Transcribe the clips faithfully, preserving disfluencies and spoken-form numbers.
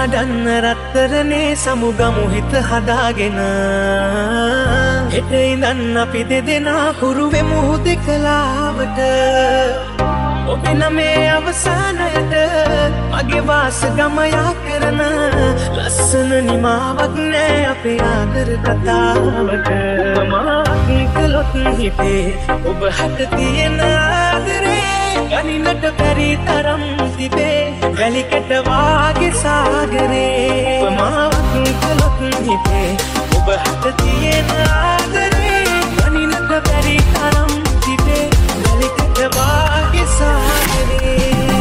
වඩන්න රත්තරනේ සමුගමු හිත හදාගෙන හෙට ඉඳන් අපි දෙදෙනා හුරු වෙමු දෙකලාවට ඔබේ නමේ අවසානයට මගේ වාස ගමයා කරන ලස්සන නිමාවක් නෑ අපේ ආදර කතාවට මාක් කළොත් හිතේ ඔබ හට තියෙන ආදරේ ගනින්නට බැරි තරම් තිබේ වැලිකට වාගේ සාගරේ මාක් කළොත් හිතේ ඔබ හට තියෙන ආදරේ ගනින්නට බැරි තරම් තිබේ වැලිකට වාගේ සාගරේ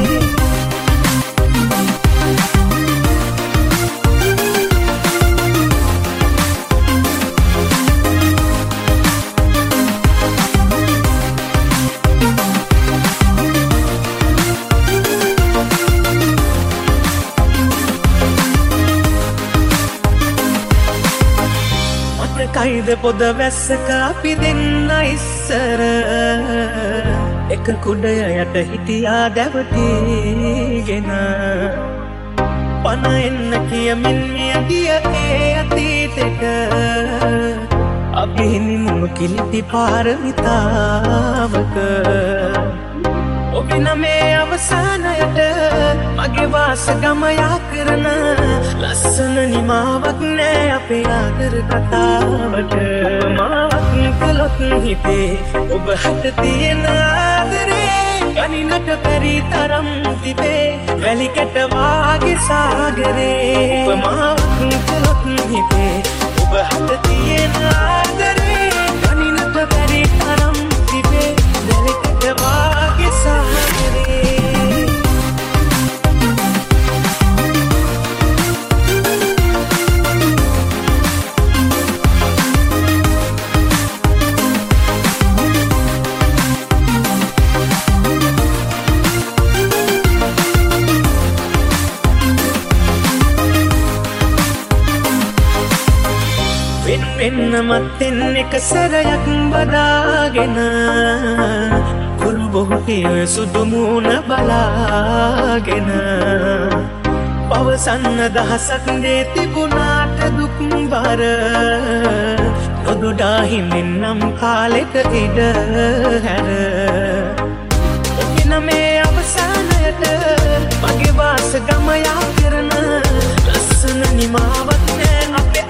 කයිද පොද වැස්සක අපි දෙන්න ඉස්සර එක කුඩය යට හිටියා දැවටීගෙන පන එන්න කියමින් මිය ගිය ඒ අතීතෙට අපි හිමිමුණු කිලිටි පාරමිතාවක ඔබේ නමේ අවසානයට මගේ වාස ගමයා කරන ලස්සන නිමාවක් නෑ අපේ ආදර කතාවට මාවක් කළොත් හිතේ ඔබ හට තියෙන ආදරේ ගනින්නට බැරි තරම් තිබේ වැලිකට වාගේ සාගරේ මාවක් කළොත් හිතේ ඔබ හට තියෙන ආදරේ ගනින්නට බැරි තරම් තිබේ වැලිකට වාගේ සාගරේ වෙන්න මත්තෙන් එක සැරයක් බදාගෙන කුරු බොහෝගේ සුදු මූණ බලාගෙන පවසන්න දහසක් දේ තිබුණාට දුක් බර නොදොඩා හිමින්නම් කාලෙක ඉඩ හැර ඔබේ නමේ අවසානයට මගේ වාස ගමයා කරන ලස්සන නිමාවක් නෑ අපේ